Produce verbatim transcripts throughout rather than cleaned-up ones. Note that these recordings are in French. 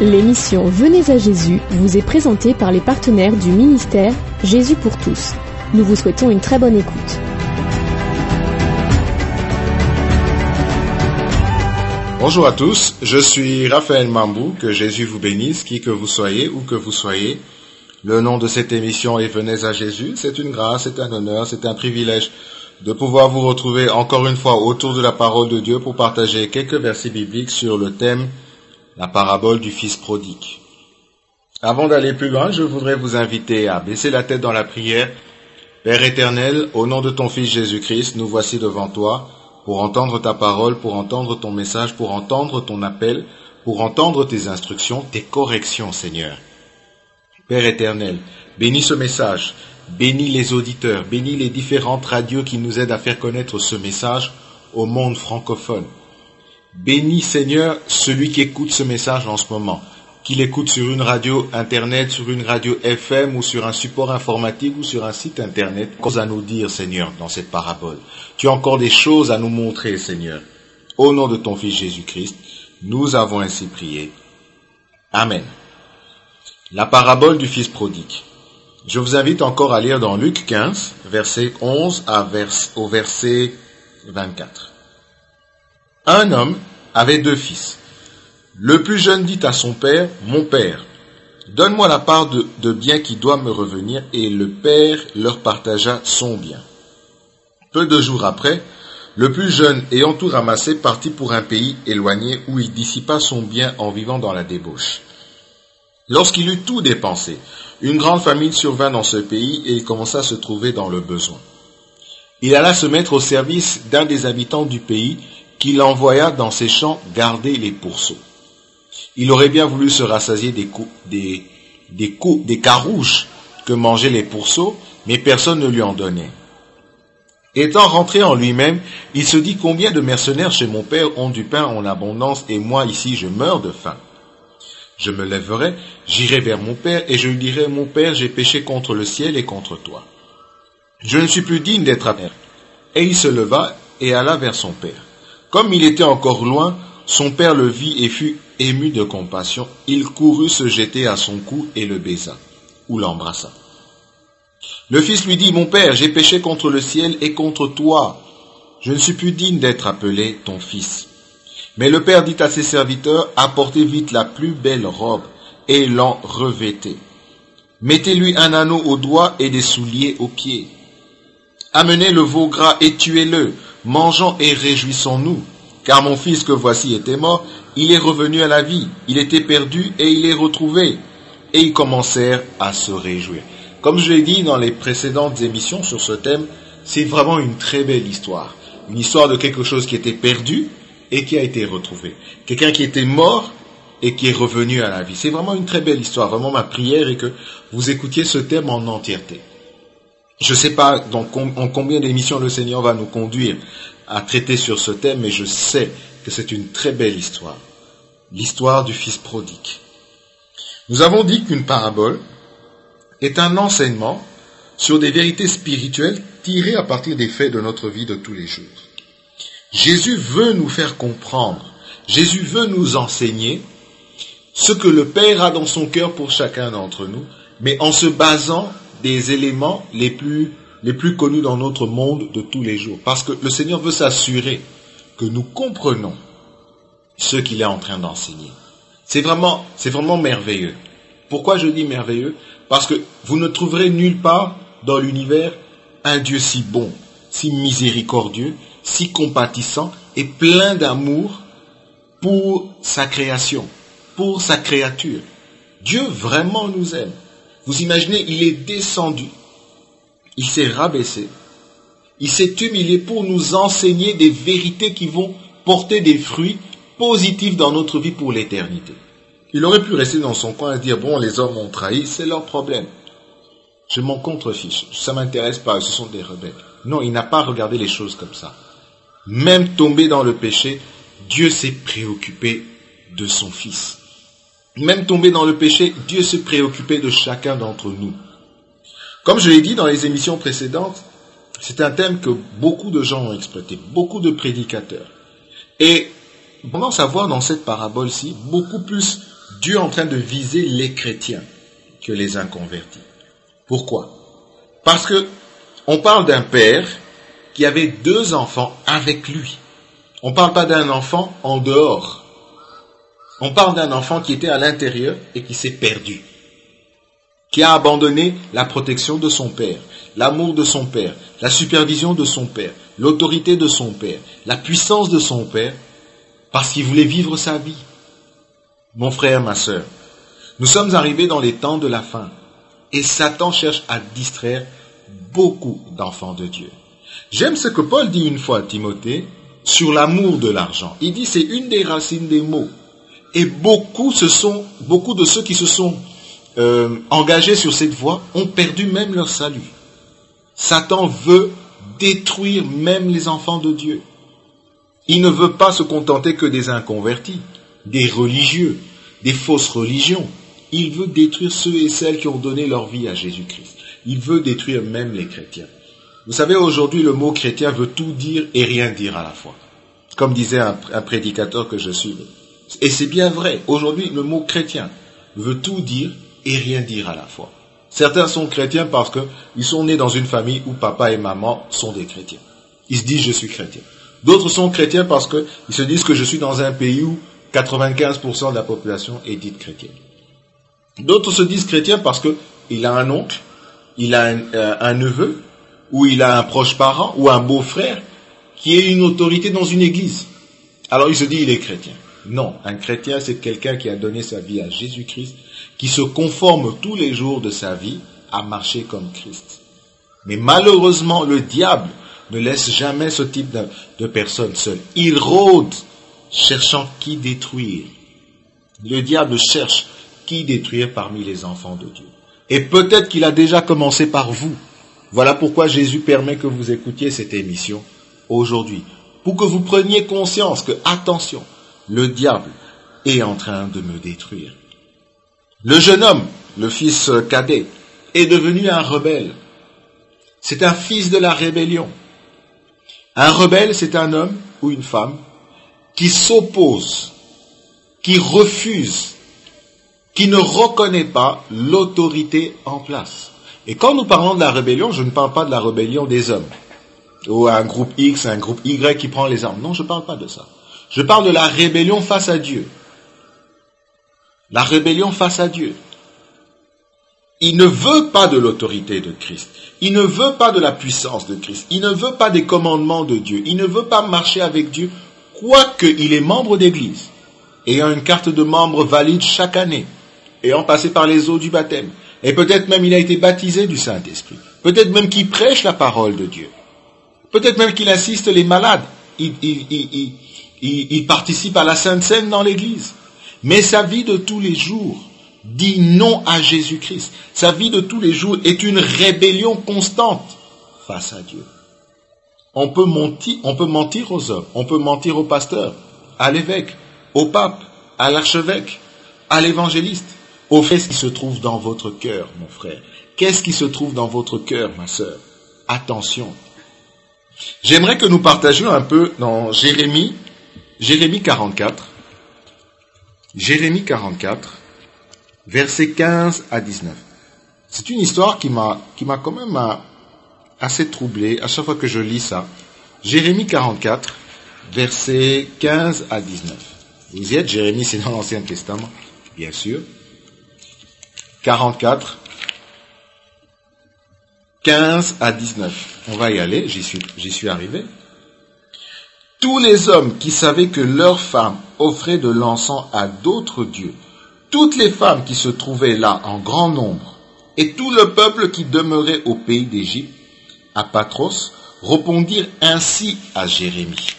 L'émission Venez à Jésus vous est présentée par les partenaires du ministère Jésus pour tous. Nous vous souhaitons une très bonne écoute. Bonjour à tous, je suis Raphaël Mambou, que Jésus vous bénisse, qui que vous soyez, où que vous soyez. Le nom de cette émission est Venez à Jésus. C'est une grâce, c'est un honneur, c'est un privilège de pouvoir vous retrouver encore une fois autour de la parole de Dieu pour partager quelques versets bibliques sur le thème la parabole du fils prodigue. Avant d'aller plus loin, je voudrais vous inviter à baisser la tête dans la prière. Père éternel, au nom de ton Fils Jésus-Christ, nous voici devant toi pour entendre ta parole, pour entendre ton message, pour entendre ton appel, pour entendre tes instructions, tes corrections, Seigneur. Père éternel, bénis ce message, bénis les auditeurs, bénis les différentes radios qui nous aident à faire connaître ce message au monde francophone. Bénis, Seigneur, celui qui écoute ce message en ce moment, qu'il écoute sur une radio internet, sur une radio F M ou sur un support informatique ou sur un site internet. Qu'as-tu à nous dire, Seigneur, dans cette parabole? Tu as encore des choses à nous montrer, Seigneur. Au nom de ton Fils Jésus-Christ, nous avons ainsi prié. Amen. La parabole du fils prodigue. Je vous invite encore à lire dans Luc quinze, verset onze à vers, au verset vingt-quatre. Un homme avait deux fils. Le plus jeune dit à son père, « Mon père, donne-moi la part de, de bien qui doit me revenir. » Et le père leur partagea son bien. Peu de jours après, le plus jeune, ayant tout ramassé, partit pour un pays éloigné où il dissipa son bien en vivant dans la débauche. Lorsqu'il eut tout dépensé, une grande famine survint dans ce pays et il commença à se trouver dans le besoin. Il alla se mettre au service d'un des habitants du pays qu'il envoya dans ses champs garder les pourceaux. Il aurait bien voulu se rassasier des, cou- des, des, cou- des carouches que mangeaient les pourceaux, mais personne ne lui en donnait. Étant rentré en lui-même, il se dit « Combien de mercenaires chez mon père ont du pain en abondance et moi ici je meurs de faim. Je me lèverai, j'irai vers mon père et je lui dirai « Mon père, j'ai péché contre le ciel et contre toi. Je ne suis plus digne d'être à terre. » Et il se leva et alla vers son père. Comme il était encore loin, son père le vit et fut ému de compassion. Il courut se jeter à son cou et le baisa, ou l'embrassa. Le fils lui dit, « Mon père, j'ai péché contre le ciel et contre toi. Je ne suis plus digne d'être appelé ton fils. » Mais le père dit à ses serviteurs, « Apportez vite la plus belle robe et l'en revêtez. Mettez-lui un anneau au doigt et des souliers aux pieds. Amenez le veau gras et tuez-le. Mangeons et réjouissons-nous, car mon fils que voici était mort, il est revenu à la vie, il était perdu et il est retrouvé. » Et ils commencèrent à se réjouir. Comme je l'ai dit dans les précédentes émissions sur ce thème, c'est vraiment une très belle histoire. Une histoire de quelque chose qui était perdu et qui a été retrouvé. Quelqu'un qui était mort et qui est revenu à la vie. C'est vraiment une très belle histoire. Vraiment, ma prière est que vous écoutiez ce thème en entièreté. Je ne sais pas dans com- en combien d'émissions le Seigneur va nous conduire à traiter sur ce thème, mais je sais que c'est une très belle histoire. L'histoire du fils prodigue. Nous avons dit qu'une parabole est un enseignement sur des vérités spirituelles tirées à partir des faits de notre vie de tous les jours. Jésus veut nous faire comprendre, Jésus veut nous enseigner ce que le Père a dans son cœur pour chacun d'entre nous, mais en se basant des éléments les plus, les plus connus dans notre monde de tous les jours. Parce que le Seigneur veut s'assurer que nous comprenons ce qu'il est en train d'enseigner. C'est vraiment, c'est vraiment merveilleux. Pourquoi je dis merveilleux? Parce que vous ne trouverez nulle part dans l'univers un Dieu si bon, si miséricordieux, si compatissant et plein d'amour pour sa création, pour sa créature. Dieu vraiment nous aime. Vous imaginez, il est descendu, il s'est rabaissé, il s'est humilié pour nous enseigner des vérités qui vont porter des fruits positifs dans notre vie pour l'éternité. Il aurait pu rester dans son coin et dire, bon, les hommes m'ont trahi, c'est leur problème. Je m'en contrefiche, ça ne m'intéresse pas, ce sont des rebelles. Non, il n'a pas regardé les choses comme ça. Même tombé dans le péché, Dieu s'est préoccupé de son Fils. Même tombé dans le péché, Dieu s'est préoccupé de chacun d'entre nous. Comme je l'ai dit dans les émissions précédentes, c'est un thème que beaucoup de gens ont exploité, beaucoup de prédicateurs. Et on commence à voir dans cette parabole-ci beaucoup plus Dieu est en train de viser les chrétiens que les inconvertis. Pourquoi? Parce que on parle d'un père qui avait deux enfants avec lui. On ne parle pas d'un enfant en dehors. On parle d'un enfant qui était à l'intérieur et qui s'est perdu. Qui a abandonné la protection de son père, l'amour de son père, la supervision de son père, l'autorité de son père, la puissance de son père, parce qu'il voulait vivre sa vie. Mon frère, ma sœur, nous sommes arrivés dans les temps de la fin et Satan cherche à distraire beaucoup d'enfants de Dieu. J'aime ce que Paul dit une fois à Timothée sur l'amour de l'argent. Il dit c'est une des racines des maux. Et beaucoup, ce sont, beaucoup de ceux qui se sont euh, engagés sur cette voie ont perdu même leur salut. Satan veut détruire même les enfants de Dieu. Il ne veut pas se contenter que des inconvertis, des religieux, des fausses religions. Il veut détruire ceux et celles qui ont donné leur vie à Jésus-Christ. Il veut détruire même les chrétiens. Vous savez, aujourd'hui, le mot chrétien veut tout dire et rien dire à la fois. Comme disait un, un prédicateur que je suis. Et c'est bien vrai. Aujourd'hui, le mot chrétien veut tout dire et rien dire à la fois. Certains sont chrétiens parce qu'ils sont nés dans une famille où papa et maman sont des chrétiens. Ils se disent « je suis chrétien ». D'autres sont chrétiens parce qu'ils se disent que je suis dans un pays où quatre-vingt-quinze pour cent de la population est dite chrétienne. D'autres se disent chrétiens parce qu'il a un oncle, il a un, euh, un neveu, ou il a un proche parent, ou un beau-frère, qui est une autorité dans une église. Alors il se dit il est chrétien. Non, un chrétien c'est quelqu'un qui a donné sa vie à Jésus-Christ, qui se conforme tous les jours de sa vie à marcher comme Christ. Mais malheureusement, le diable ne laisse jamais ce type de, de personne seule. Il rôde, cherchant qui détruire. Le diable cherche qui détruire parmi les enfants de Dieu. Et peut-être qu'il a déjà commencé par vous. Voilà pourquoi Jésus permet que vous écoutiez cette émission aujourd'hui. Pour que vous preniez conscience que, attention, le diable est en train de me détruire. Le jeune homme, le fils cadet, est devenu un rebelle. C'est un fils de la rébellion. Un rebelle, c'est un homme ou une femme qui s'oppose, qui refuse, qui ne reconnaît pas l'autorité en place. Et quand nous parlons de la rébellion, je ne parle pas de la rébellion des hommes, ou un groupe X, un groupe Y qui prend les armes. Non, je ne parle pas de ça. Je parle de la rébellion face à Dieu. La rébellion face à Dieu. Il ne veut pas de l'autorité de Christ. Il ne veut pas de la puissance de Christ. Il ne veut pas des commandements de Dieu. Il ne veut pas marcher avec Dieu, quoique il est membre d'église, ayant une carte de membre valide chaque année, ayant passé par les eaux du baptême. Et peut-être même il a été baptisé du Saint-Esprit. Peut-être même qu'il prêche la parole de Dieu. Peut-être même qu'il assiste les malades. Il, il, il, il, il, il participe à la Sainte Seine dans l'église. Mais sa vie de tous les jours dit non à Jésus-Christ. Sa vie de tous les jours est une rébellion constante face à Dieu. On peut mentir, on peut mentir aux hommes, on peut mentir au pasteur, à l'évêque, au pape, à l'archevêque, à l'évangéliste. Au fait, qu'est-ce qui se trouve dans votre cœur, mon frère? Qu'est-ce qui se trouve dans votre cœur, ma sœur? Attention. J'aimerais que nous partagions un peu dans Jérémie, Jérémie quarante-quatre, Jérémie quarante-quatre, versets quinze à dix-neuf. C'est une histoire qui m'a, qui m'a quand même assez troublé à chaque fois que je lis ça. Jérémie quarante-quatre, versets quinze à dix-neuf. Vous y êtes? Jérémie, c'est dans l'Ancien Testament, bien sûr. quarante-quatre, quinze à dix-neuf. On va y aller, j'y suis, j'y suis arrivé. Tous les hommes qui savaient que leurs femmes offraient de l'encens à d'autres dieux, toutes les femmes qui se trouvaient là en grand nombre, et tout le peuple qui demeurait au pays d'Égypte, à Patros, répondirent ainsi à Jérémie.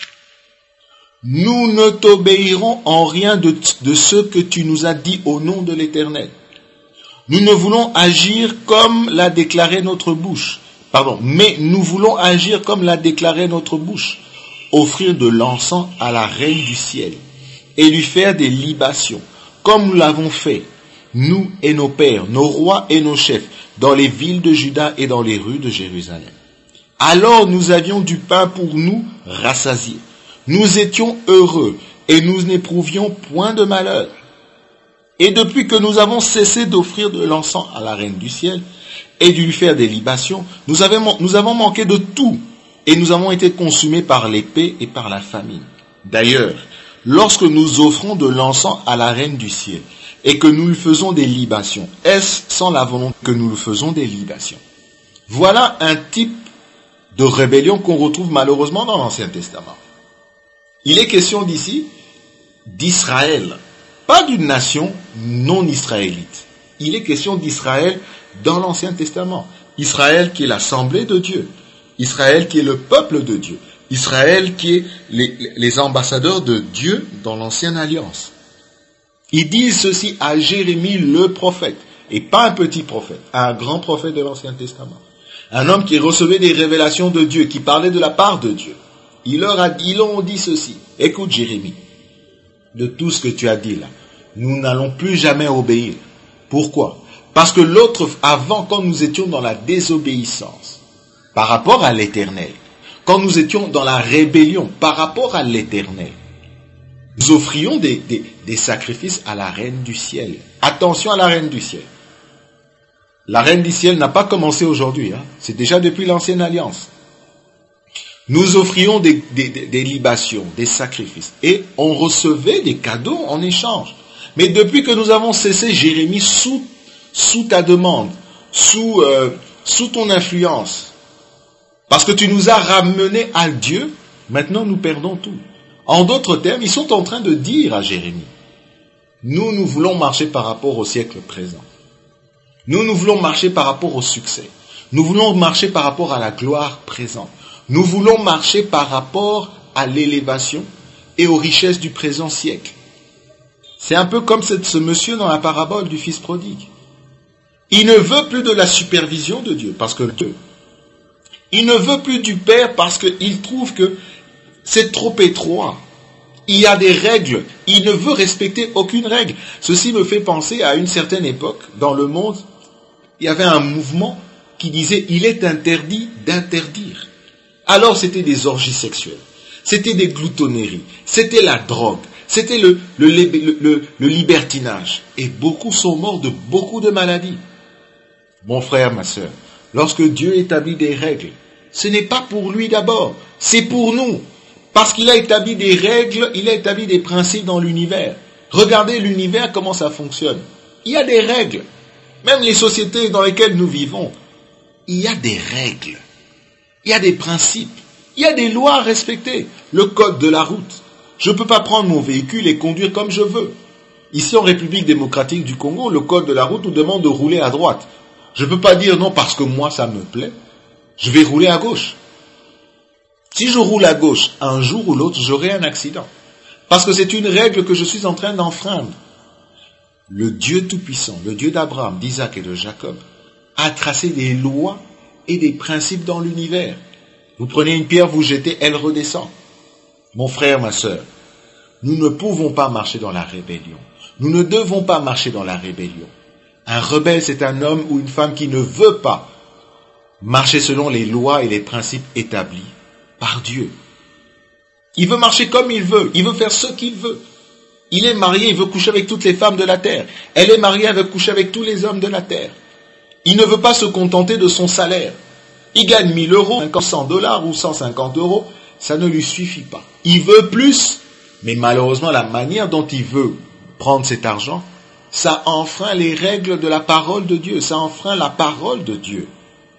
Nous ne t'obéirons en rien de, de ce que tu nous as dit au nom de l'Éternel. Nous ne voulons agir comme l'a déclaré notre bouche. Pardon, mais nous voulons agir comme l'a déclaré notre bouche. Offrir de l'encens à la reine du ciel et lui faire des libations, comme nous l'avons fait, nous et nos pères, nos rois et nos chefs, dans les villes de Juda et dans les rues de Jérusalem. Alors nous avions du pain pour nous rassasier. Nous étions heureux et nous n'éprouvions point de malheur. Et depuis que nous avons cessé d'offrir de l'encens à la reine du ciel et de lui faire des libations, nous avons, nous avons manqué de tout et nous avons été consumés par l'épée et par la famine. D'ailleurs, lorsque nous offrons de l'encens à la reine du ciel et que nous lui faisons des libations, est-ce sans la volonté que nous lui faisons des libations? Voilà un type de rébellion qu'on retrouve malheureusement dans l'Ancien Testament. Il est question d'ici d'Israël, pas d'une nation non israélite. Il est question d'Israël dans l'Ancien Testament. Israël qui est l'assemblée de Dieu. Israël qui est le peuple de Dieu. Israël qui est les, les ambassadeurs de Dieu dans l'Ancienne Alliance. Ils disent ceci à Jérémie le prophète, et pas un petit prophète, un grand prophète de l'Ancien Testament. Un homme qui recevait des révélations de Dieu, qui parlait de la part de Dieu. Il leur a, ils leur ont dit ceci. Écoute Jérémie, de tout ce que tu as dit là, nous n'allons plus jamais obéir. Pourquoi? Parce que l'autre, avant, quand nous étions dans la désobéissance, par rapport à l'Éternel, quand nous étions dans la rébellion par rapport à l'Éternel, nous offrions des, des, des sacrifices à la reine du ciel. Attention à la reine du ciel. La reine du ciel n'a pas commencé aujourd'hui, hein. C'est déjà depuis l'Ancienne Alliance. Nous offrions des, des, des, des libations, des sacrifices, et on recevait des cadeaux en échange. Mais depuis que nous avons cessé, Jérémie, sous, sous ta demande, sous, euh, sous ton influence, parce que tu nous as ramenés à Dieu, maintenant nous perdons tout. En d'autres termes, ils sont en train de dire à Jérémie, nous, nous voulons marcher par rapport au siècle présent. Nous, nous voulons marcher par rapport au succès. Nous voulons marcher par rapport à la gloire présente. Nous voulons marcher par rapport à l'élévation et aux richesses du présent siècle. C'est un peu comme ce, ce monsieur dans la parabole du fils prodigue. Il ne veut plus de la supervision de Dieu, parce que Dieu. Il ne veut plus du Père parce qu'il trouve que c'est trop étroit. Il y a des règles. Il ne veut respecter aucune règle. Ceci me fait penser à une certaine époque, dans le monde, il y avait un mouvement qui disait « il est interdit d'interdire ». Alors c'était des orgies sexuelles, c'était des gloutonneries, c'était la drogue, c'était le, le, le, le, le libertinage. Et beaucoup sont morts de beaucoup de maladies. Mon frère, ma sœur, lorsque Dieu établit des règles, ce n'est pas pour lui d'abord, c'est pour nous. Parce qu'il a établi des règles, il a établi des principes dans l'univers. Regardez l'univers, comment ça fonctionne. Il y a des règles. Même les sociétés dans lesquelles nous vivons, il y a des règles. Il y a des principes. Il y a des lois à respecter. Le code de la route. Je ne peux pas prendre mon véhicule et conduire comme je veux. Ici, en République démocratique du Congo, le code de la route nous demande de rouler à droite. Je ne peux pas dire non parce que moi, ça me plaît. Je vais rouler à gauche. Si je roule à gauche, un jour ou l'autre, j'aurai un accident. Parce que c'est une règle que je suis en train d'enfreindre. Le Dieu Tout-Puissant, le Dieu d'Abraham, d'Isaac et de Jacob, a tracé des lois et des principes dans l'univers. Vous prenez une pierre, vous jetez, elle redescend. Mon frère, ma sœur, nous ne pouvons pas marcher dans la rébellion. Nous ne devons pas marcher dans la rébellion. Un rebelle, c'est un homme ou une femme qui ne veut pas marcher selon les lois et les principes établis par Dieu. Il veut marcher comme il veut, il veut faire ce qu'il veut. Il est marié, il veut coucher avec toutes les femmes de la terre. Elle est mariée, elle veut coucher avec tous les hommes de la terre. Il ne veut pas se contenter de son salaire. Il gagne mille euros, cent dollars ou cent cinquante euros, ça ne lui suffit pas. Il veut plus, mais malheureusement la manière dont il veut prendre cet argent, ça enfreint les règles de la parole de Dieu, ça enfreint la parole de Dieu.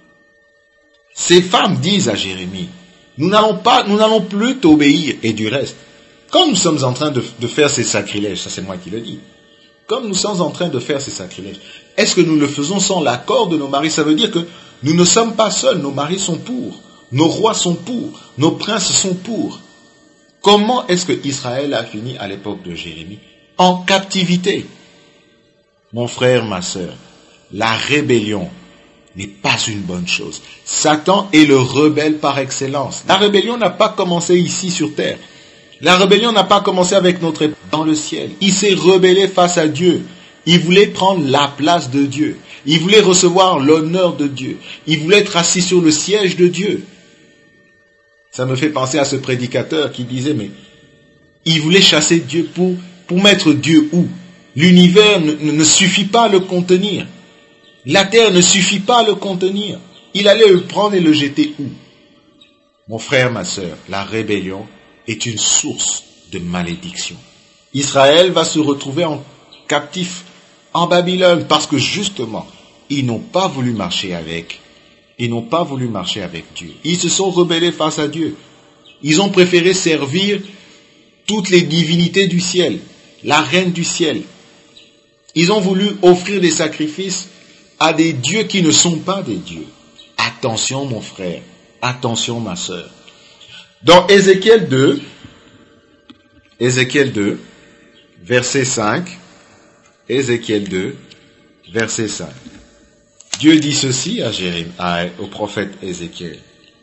Ces femmes disent à Jérémie, nous n'allons pas, nous n'allons plus t'obéir. Et du reste, quand nous sommes en train de, de faire ces sacrilèges, ça c'est moi qui le dis, comme nous sommes en train de faire ces sacrilèges, est-ce que nous le faisons sans l'accord de nos maris? Ça veut dire que nous ne sommes pas seuls, nos maris sont pour, nos rois sont pour, nos princes sont pour. Comment est-ce que Israël a fini à l'époque de Jérémie? En captivité. Mon frère, ma sœur, la rébellion n'est pas une bonne chose. Satan est le rebelle par excellence. La rébellion n'a pas commencé ici sur terre. La rébellion n'a pas commencé avec notre époque dans le ciel. Il s'est rebellé face à Dieu. Il voulait prendre la place de Dieu. Il voulait recevoir l'honneur de Dieu. Il voulait être assis sur le siège de Dieu. Ça me fait penser à ce prédicateur qui disait, mais il voulait chasser Dieu pour, pour mettre Dieu où? L'univers ne, ne suffit pas à le contenir. La terre ne suffit pas à le contenir. Il allait le prendre et le jeter où? Mon frère, ma sœur, la rébellion est une source de malédiction. Israël va se retrouver en captif en Babylone parce que justement, ils n'ont pas voulu marcher avec, ils n'ont pas voulu marcher avec Dieu. Ils se sont rebellés face à Dieu. Ils ont préféré servir toutes les divinités du ciel, la reine du ciel. Ils ont voulu offrir des sacrifices à des dieux qui ne sont pas des dieux. Attention mon frère, attention ma sœur. Dans Ézéchiel deux, Ézéchiel deux, verset cinq, Ézéchiel deux, verset cinq. Dieu dit ceci à Jérémie, à, au prophète Ézéchiel.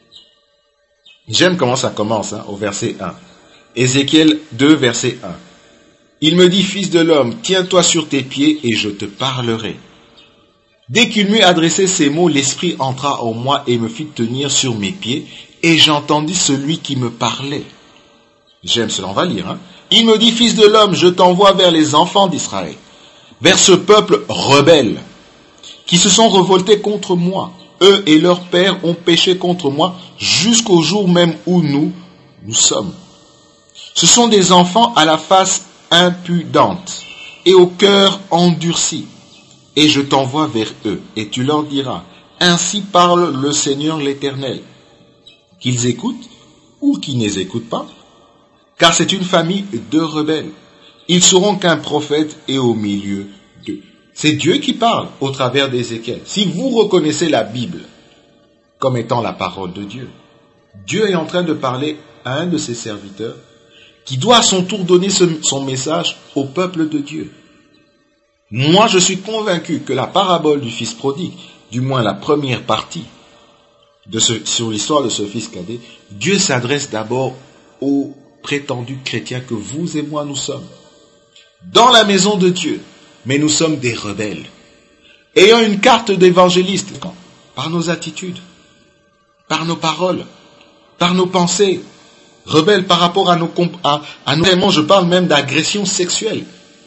J'aime comment ça commence, hein, au verset un. Ézéchiel deux, verset un. Il me dit, fils de l'homme, tiens-toi sur tes pieds et je te parlerai. Dès qu'il m'eut adressé ces mots, l'Esprit entra en moi et me fit tenir sur mes pieds, et j'entendis celui qui me parlait. J'aime cela, on va lire. Hein. Il me dit, fils de l'homme, je t'envoie vers les enfants d'Israël, vers ce peuple rebelle, qui se sont révoltés contre moi. Eux et leurs pères ont péché contre moi jusqu'au jour même où nous, nous sommes. Ce sont des enfants à la face impudente et au cœur endurci. Et je t'envoie vers eux, et tu leur diras, ainsi parle le Seigneur l'Éternel, qu'ils écoutent ou qu'ils ne les écoutent pas, car c'est une famille de rebelles. Ils seront qu'un prophète et au milieu d'eux. C'est Dieu qui parle au travers d'Ézéchiel. Si vous reconnaissez la Bible comme étant la parole de Dieu, Dieu est en train de parler à un de ses serviteurs qui doit à son tour donner ce, son message au peuple de Dieu. Moi, je suis convaincu que la parabole du fils prodigue, du moins la première partie de ce, sur l'histoire de ce fils cadet, Dieu s'adresse d'abord aux prétendus chrétiens que vous et moi nous sommes. Dans la maison de Dieu, mais nous sommes des rebelles. Ayant une carte d'évangéliste, par nos attitudes, par nos paroles, par nos pensées, rebelles par rapport à nos... À, à nos je parle même d'agression sexuelle.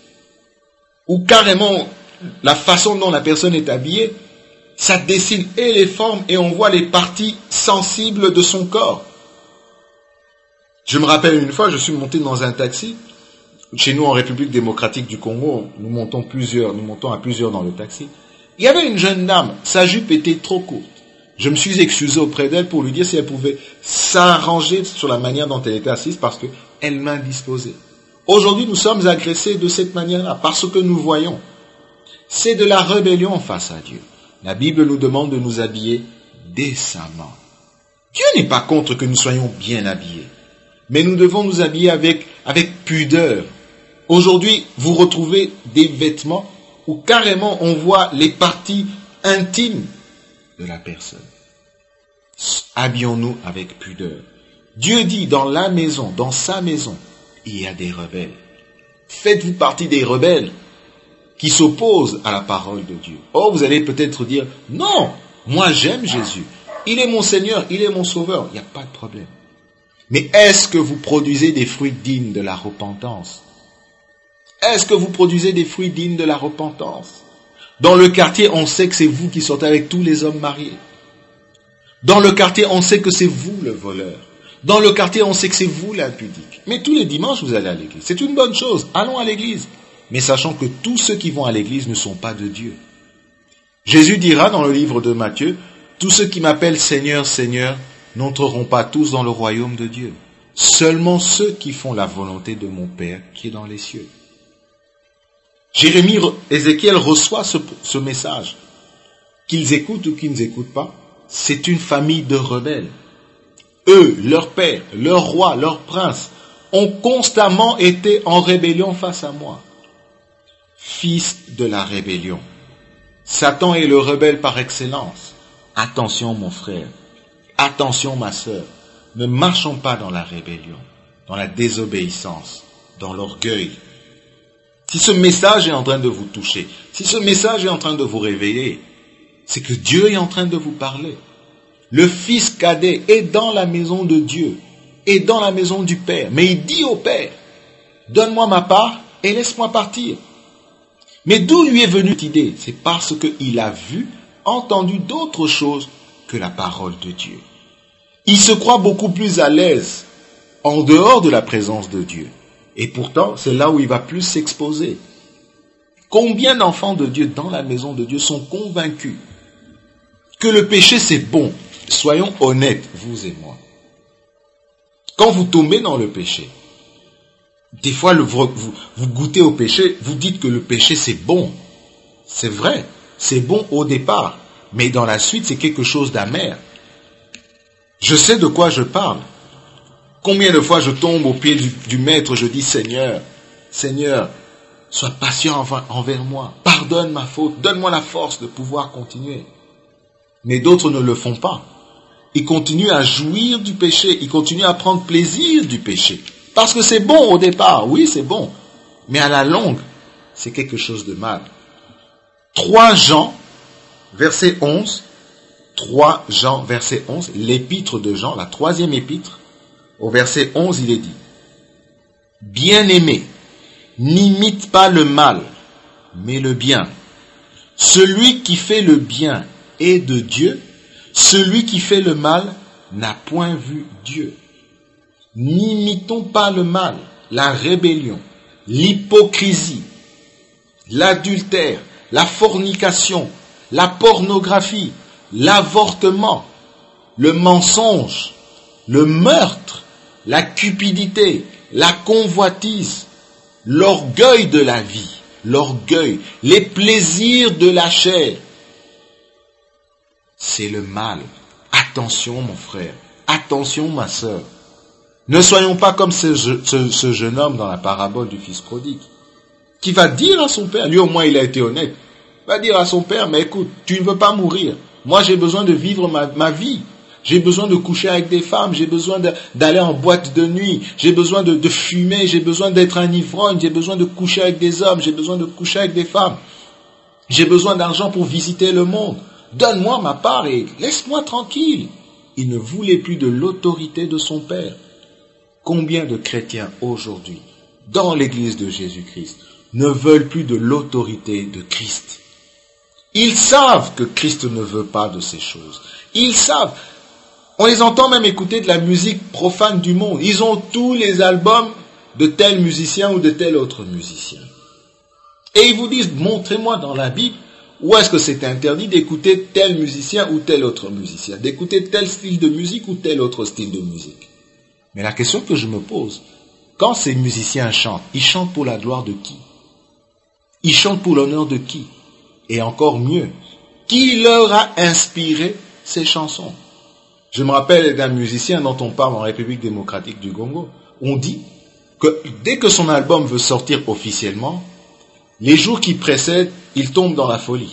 Ou carrément, la façon dont la personne est habillée, ça dessine et les formes et on voit les parties sensibles de son corps. Je me rappelle une fois, je suis monté dans un taxi. Chez nous, en République démocratique du Congo, nous montons plusieurs, nous montons à plusieurs dans le taxi. Il y avait une jeune dame, sa jupe était trop courte. Je me suis excusé auprès d'elle pour lui dire si elle pouvait s'arranger sur la manière dont elle était assise parce qu'elle m'indisposait. Aujourd'hui, nous sommes agressés de cette manière-là, parce que nous voyons. C'est de la rébellion face à Dieu. La Bible nous demande de nous habiller décemment. Dieu n'est pas contre que nous soyons bien habillés. Mais nous devons nous habiller avec, avec pudeur. Aujourd'hui, vous retrouvez des vêtements où carrément on voit les parties intimes de la personne. Habillons-nous avec pudeur. Dieu dit dans la maison, dans sa maison, il y a des rebelles. Faites-vous partie des rebelles qui s'opposent à la parole de Dieu. Oh, vous allez peut-être dire, non, moi j'aime Jésus. Il est mon Seigneur, il est mon Sauveur. Il n'y a pas de problème. Mais est-ce que vous produisez des fruits dignes de la repentance? Est-ce que vous produisez des fruits dignes de la repentance? Dans le quartier, on sait que c'est vous qui sortez avec tous les hommes mariés. Dans le quartier, on sait que c'est vous le voleur. Dans le quartier, on sait que c'est vous l'impudique. Mais tous les dimanches, vous allez à l'église. C'est une bonne chose. Allons à l'église. Mais sachant que tous ceux qui vont à l'église ne sont pas de Dieu. Jésus dira dans le livre de Matthieu, « Tous ceux qui m'appellent Seigneur, Seigneur, n'entreront pas tous dans le royaume de Dieu. Seulement ceux qui font la volonté de mon Père qui est dans les cieux. » Jérémie, Ézéchiel reçoit ce, ce message. Qu'ils écoutent ou qu'ils ne écoutent pas, c'est une famille de rebelles. Eux, leur père, leur roi, leur prince, ont constamment été en rébellion face à moi. Fils de la rébellion. Satan est le rebelle par excellence. Attention mon frère, attention ma sœur, ne marchons pas dans la rébellion, dans la désobéissance, dans l'orgueil. Si ce message est en train de vous toucher, si ce message est en train de vous réveiller, c'est que Dieu est en train de vous parler. Le fils cadet est dans la maison de Dieu, est dans la maison du Père. Mais il dit au Père, donne-moi ma part et laisse-moi partir. Mais d'où lui est venue cette idée? C'est parce qu'il a vu, entendu d'autres choses que la parole de Dieu. Il se croit beaucoup plus à l'aise en dehors de la présence de Dieu. Et pourtant, c'est là où il va plus s'exposer. Combien d'enfants de Dieu dans la maison de Dieu sont convaincus que le péché c'est bon? Soyons honnêtes, vous et moi. Quand vous tombez dans le péché, des fois le, vous, vous goûtez au péché, vous dites que le péché c'est bon. C'est vrai, c'est bon au départ, mais dans la suite c'est quelque chose d'amer. Je sais de quoi je parle. Combien de fois je tombe au pied du, du maître, je dis Seigneur, Seigneur, sois patient envers moi, pardonne ma faute, donne-moi la force de pouvoir continuer. Mais d'autres ne le font pas. Ils continuent à jouir du péché, ils continuent à prendre plaisir du péché. Parce que c'est bon au départ, oui c'est bon, mais à la longue, c'est quelque chose de mal. trois Jean, verset onze, trois Jean, verset onze, l'épître de Jean, la troisième épître, au verset onze, il est dit, « Bien-aimé, n'imite pas le mal, mais le bien. Celui qui fait le bien est de Dieu, celui qui fait le mal n'a point vu Dieu. N'imitons pas le mal, la rébellion, l'hypocrisie, l'adultère, la fornication, la pornographie, l'avortement, le mensonge, le meurtre, la cupidité, la convoitise, l'orgueil de la vie, l'orgueil, les plaisirs de la chair. C'est le mal. Attention mon frère, attention ma sœur. Ne soyons pas comme ce, ce, ce jeune homme dans la parabole du fils prodigue, qui va dire à son père, lui au moins il a été honnête, va dire à son père, mais écoute, tu ne veux pas mourir, moi j'ai besoin de vivre ma, ma vie. J'ai besoin de coucher avec des femmes, j'ai besoin de, d'aller en boîte de nuit, j'ai besoin de, de fumer, j'ai besoin d'être un ivrogne, j'ai besoin de coucher avec des hommes, j'ai besoin de coucher avec des femmes. J'ai besoin d'argent pour visiter le monde. Donne-moi ma part et laisse-moi tranquille. Il ne voulait plus de l'autorité de son père. Combien de chrétiens aujourd'hui, dans l'église de Jésus-Christ, ne veulent plus de l'autorité de Christ? Ils savent que Christ ne veut pas de ces choses. Ils savent. On les entend même écouter de la musique profane du monde. Ils ont tous les albums de tel musicien ou de tel autre musicien. Et ils vous disent, montrez-moi dans la Bible où est-ce que c'est interdit d'écouter tel musicien ou tel autre musicien, d'écouter tel style de musique ou tel autre style de musique. Mais la question que je me pose, quand ces musiciens chantent, ils chantent pour la gloire de qui? Ils chantent pour l'honneur de qui? Et encore mieux, qui leur a inspiré ces chansons? Je me rappelle d'un musicien dont on parle en République démocratique du Congo. On dit que dès que son album veut sortir officiellement, les jours qui précèdent, il tombe dans la folie.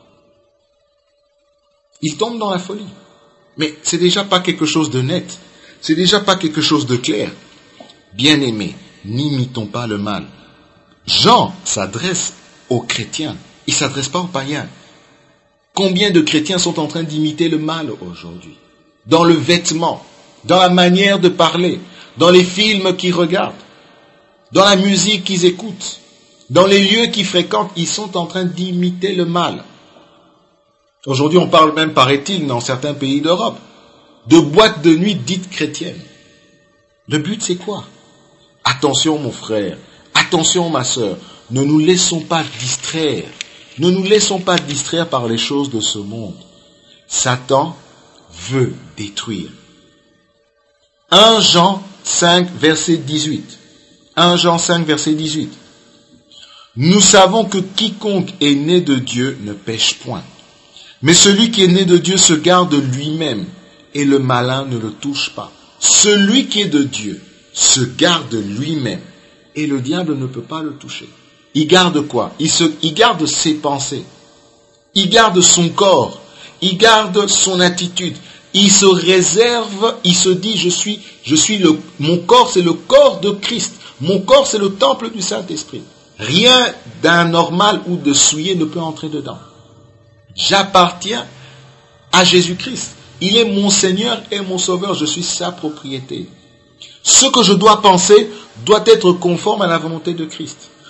Il tombe dans la folie. Mais c'est déjà pas quelque chose de net. C'est déjà pas quelque chose de clair. Bien-aimés, n'imitons pas le mal. Jean s'adresse aux chrétiens. Il ne s'adresse pas aux païens. Combien de chrétiens sont en train d'imiter le mal aujourd'hui? Dans le vêtement, dans la manière de parler, dans les films qu'ils regardent, dans la musique qu'ils écoutent, dans les lieux qu'ils fréquentent, ils sont en train d'imiter le mal. Aujourd'hui, on parle même, paraît-il, dans certains pays d'Europe, de boîtes de nuit dites chrétiennes. Le but, c'est quoi? Attention, mon frère, attention, ma sœur, ne nous laissons pas distraire, ne nous laissons pas distraire par les choses de ce monde. Satan veut détruire. un Jean cinq, verset dix-huit. un Jean cinq, verset dix-huit. Nous savons que quiconque est né de Dieu ne pêche point. Mais celui qui est né de Dieu se garde lui-même, et le malin ne le touche pas. Celui qui est de Dieu se garde lui-même, et le diable ne peut pas le toucher. Il garde quoi? Il, se, il garde ses pensées. Il garde son corps. Il garde son attitude. Il se réserve, il se dit, je suis, je suis le, mon corps c'est le corps de Christ. Mon corps c'est le temple du Saint-Esprit. Rien d'anormal ou de souillé ne peut entrer dedans. J'appartiens à Jésus-Christ. Il est mon Seigneur et mon Sauveur. Je suis sa propriété. Ce que je dois penser doit être conforme à la volonté de Christ.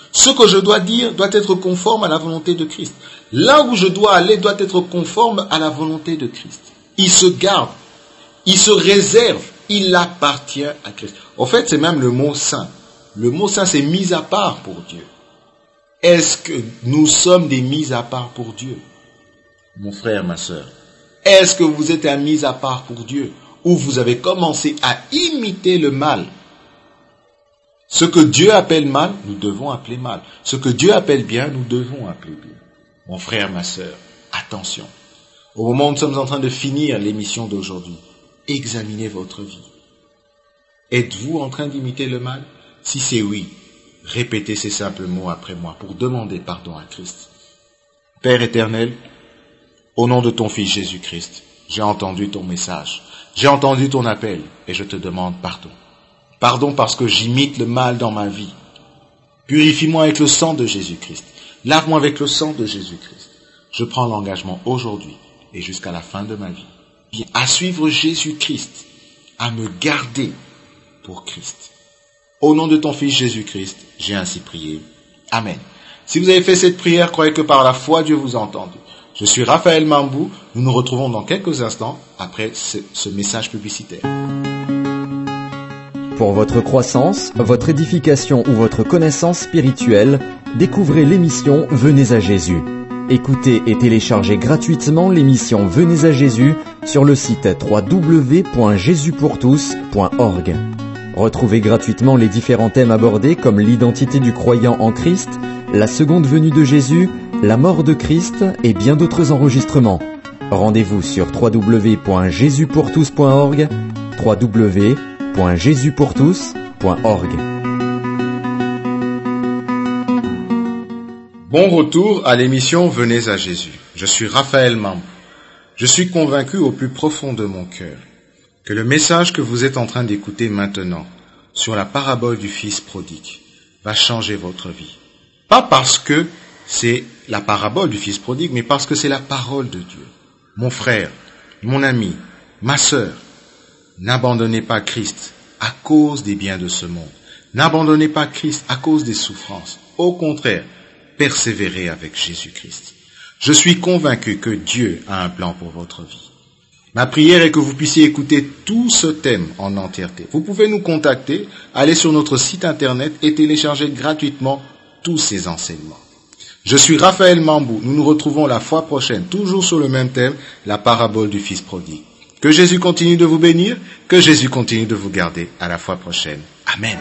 Ce que je dois dire doit être conforme à la volonté de Christ. Là où je dois aller doit être conforme à la volonté de Christ. Il se garde, il se réserve, il appartient à Christ. En fait, c'est même le mot saint. Le mot saint, c'est mis à part pour Dieu. Est-ce que nous sommes des mis à part pour Dieu? Mon frère, ma sœur, est-ce que vous êtes un mis à part pour Dieu? Ou vous avez commencé à imiter le mal? Ce que Dieu appelle mal, nous devons appeler mal. Ce que Dieu appelle bien, nous devons appeler bien. Mon frère, ma sœur, attention. Au moment où nous sommes en train de finir l'émission d'aujourd'hui, examinez votre vie. Êtes-vous en train d'imiter le mal? Si c'est oui, répétez ces simples mots après moi pour demander pardon à Christ. Père éternel, au nom de ton Fils Jésus-Christ, j'ai entendu ton message, j'ai entendu ton appel et je te demande pardon. Pardon parce que j'imite le mal dans ma vie. Purifie-moi avec le sang de Jésus-Christ. Lave-moi avec le sang de Jésus-Christ. Je prends l'engagement aujourd'hui et jusqu'à la fin de ma vie à suivre Jésus-Christ, à me garder pour Christ. Au nom de ton Fils Jésus-Christ, j'ai ainsi prié. Amen. Si vous avez fait cette prière, croyez que par la foi, Dieu vous a entendu. Je suis Raphaël Mambou. Nous nous retrouvons dans quelques instants après ce, ce message publicitaire. Pour votre croissance, votre édification ou votre connaissance spirituelle, découvrez l'émission Venez à Jésus. Écoutez et téléchargez gratuitement l'émission Venez à Jésus sur le site w w w point jésus pour tous point org. Retrouvez gratuitement les différents thèmes abordés comme l'identité du croyant en Christ, la seconde venue de Jésus, la mort de Christ et bien d'autres enregistrements. Rendez-vous sur w w w point jésus pour tous point org, w w w point jésus pour tous point org. Bon retour à l'émission Venez à Jésus. Je suis Raphaël Mambou. Je suis convaincu au plus profond de mon cœur que le message que vous êtes en train d'écouter maintenant sur la parabole du Fils prodigue va changer votre vie. Pas parce que c'est la parabole du Fils prodigue, mais parce que c'est la parole de Dieu. Mon frère, mon ami, ma sœur, n'abandonnez pas Christ à cause des biens de ce monde. N'abandonnez pas Christ à cause des souffrances. Au contraire, persévérez avec Jésus-Christ. Je suis convaincu que Dieu a un plan pour votre vie. Ma prière est que vous puissiez écouter tout ce thème en entièreté. Vous pouvez nous contacter, aller sur notre site internet et télécharger gratuitement tous ces enseignements. Je suis Raphaël Mambou. Nous nous retrouvons la fois prochaine, toujours sur le même thème, la parabole du Fils prodigue. Que Jésus continue de vous bénir, que Jésus continue de vous garder. À la fois prochaine. Amen.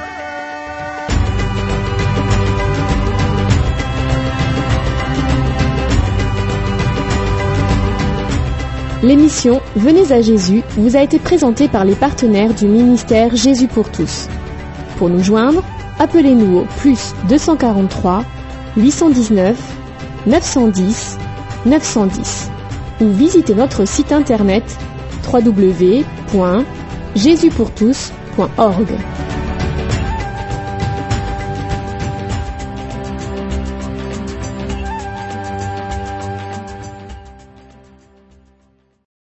L'émission Venez à Jésus vous a été présentée par les partenaires du ministère Jésus pour tous. Pour nous joindre, appelez-nous au plus deux cent quarante-trois, huit cent dix-neuf, neuf cent dix, neuf cent dix ou visitez notre site internet w w w point jésus pour tous point org.